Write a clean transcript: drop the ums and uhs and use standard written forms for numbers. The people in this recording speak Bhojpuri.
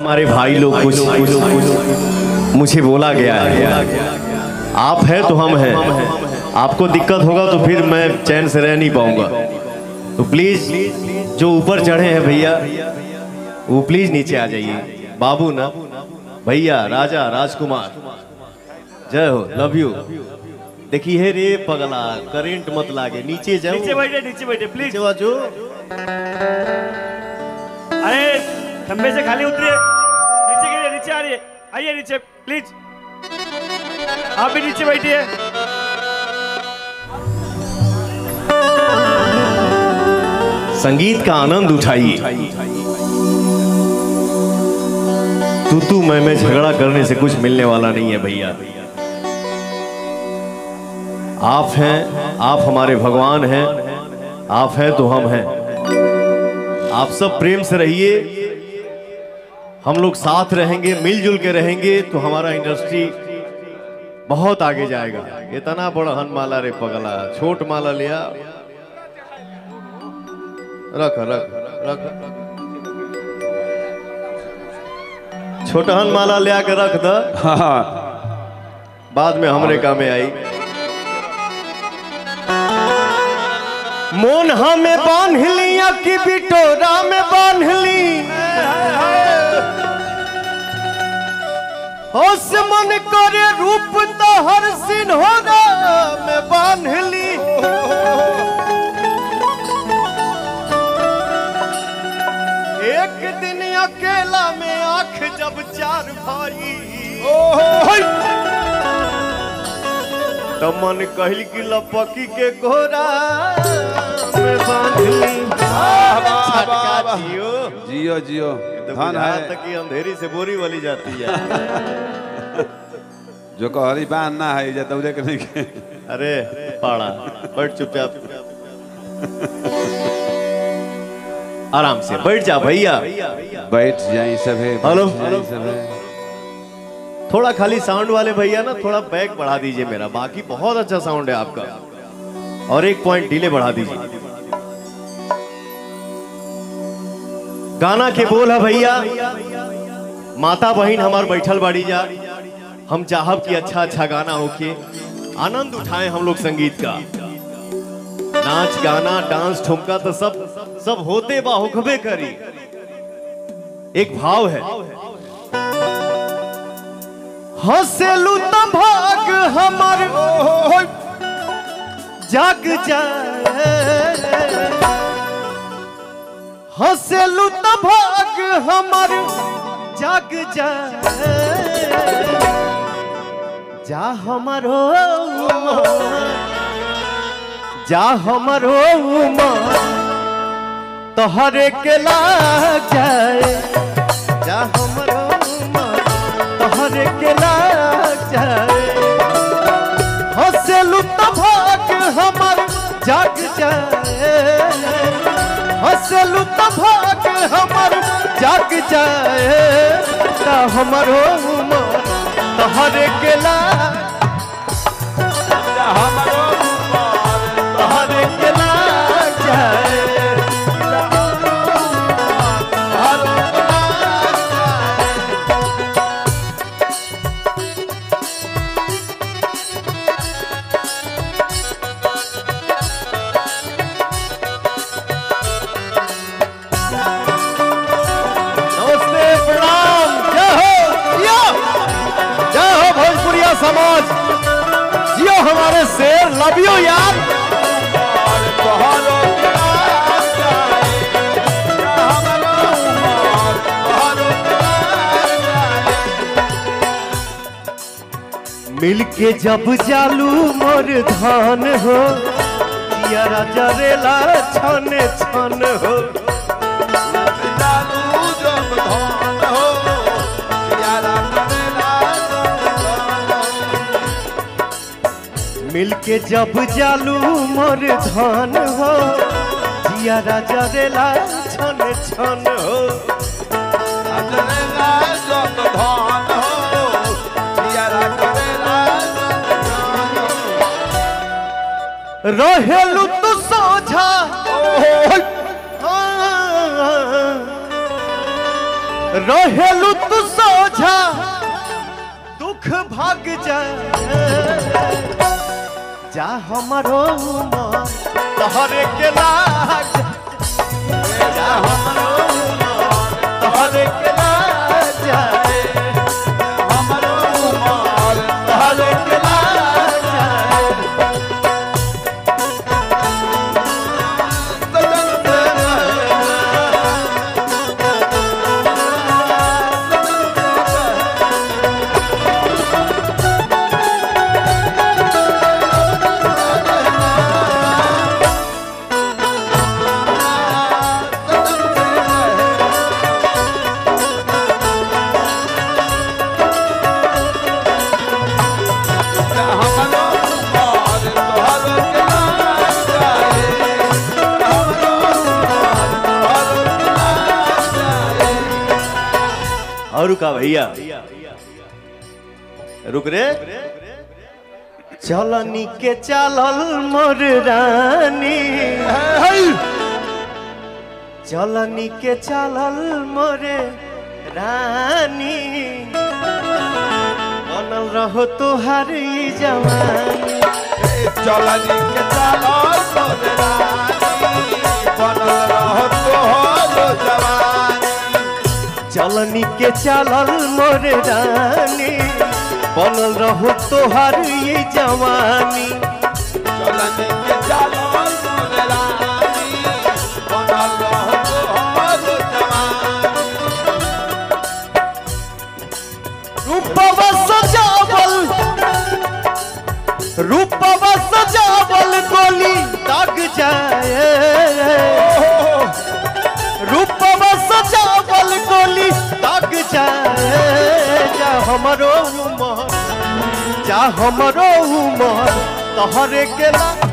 हमारे भाई लोग कुछ मुझे बोला गया है, आप हैं तो हम हैं, आपको दिक्कत होगा तो फिर मैं चैन से रह नहीं पाऊंगा, तो प्लीज जो ऊपर चढ़े हैं भैया वो प्लीज नीचे आ जाइए। बाबू ना भैया, राजा राजकुमार, जय हो, लव यू। देखिए रे पगला, करंट मत लागे, नीचे जाओ, नीचे बैठे प्लीज। जो अरे खंबे से खाली उतरिए, नीचे गिरिए, नीचे आ रही है, आइए नीचे प्लीज, आप भी नीचे बैठिए। संगीत का आनंद उठाइए। तू मैं झगड़ा करने से कुछ मिलने वाला नहीं है भैया। आप हैं, आप हमारे भगवान हैं, आप हैं तो हम हैं। आप सब प्रेम से रहिए, हम लोग साथ रहेंगे, मिलजुल के रहेंगे तो हमारा इंडस्ट्री बहुत आगे जाएगा। इतना बड़ा हन माला रे पगला, छोट माला लिया, रख रख रख, छोटहन माला ले आके रख द, बाद में हमरे काम में आई। मोन हमें बांध लिया कि बिटोरा में बांध ली, होश मन करे रूप तो हर सिन्होरा में बांध ली। एक दिन अकेला में आंख जब चार भाई, तो मन कहल की लपकी के घोड़ा में बांध ली। जियो जियो जियो, धन है तक की अंधेरी से बोरी वाली जाती है। जो कहरी बांध ना है जाता उधर करने के। अरे पाड़ा, बैठ चुपचाप, आराम से बैठ जा भैया, बैठ जाए सभी। हेलो सभी थोड़ा खाली साउंड वाले भैया ना थोड़ा बैक बढ़ा दीजिए मेरा, बाकी बहुत अच्छा साउंड है आपका, और 1 पॉइंट डिले बढ़ा दीजिए। गाना के बोल है भैया, माता बहन हमार बैठल बाड़ी जा, हम चाहब कि अच्छा अच्छा गाना होके आनंद उठाएं हम लोग संगीत का। नाच गाना डांस ठुमका तो सब होते बा, होखबे करी। एक भाव है, हंसेलू तो भाग हमर जाग जाए, हंसेलू तो भाग हमर जाग जाए, जा हमरो जा हमरो तोहरे के लाग जाए, जा हमरो तोहरे के लाग जाए, हंसेलू तो भाग हमर जाग जाए, हंसेलू तो भाग हमर जाग जाए, ता हमरो तोहरे के लाग, हमरो तोहरे के लाग जाए। समाज जियो हमारे शेर, लव यू यार। मिलके जब जालू मोर धान हो, यारा जरेला छन छन हो, मिलके जब जालू मोर धान हो, जिया जरेला छन छन हो, रहेलू तू सोझा रहेलू तू सोझा दुख भाग जाए जा हमारो उमर तोहरे के लाग जा हमारो उमर तोहरे के लाग जाए हमारो उमर तोहरे के लाग जाए और रुका भैया रुक रे चलनी के चलल मोर रानी चलनी के चलल मोर रानी बनल रहो तुहार जवानी चलनी के चलल मोर रानी बनल रहो तुहार जवानी चलनी के चलल मोर रानी बनल रहो तोहार ये जवानी चलनी के चलल मोर रानी बनल रहो तुहार जवानी रूपवा सजावल गोली दाग जाए रूपवा सजावल गोली दाग जाए जा हमरो उमर तोहरे के लाग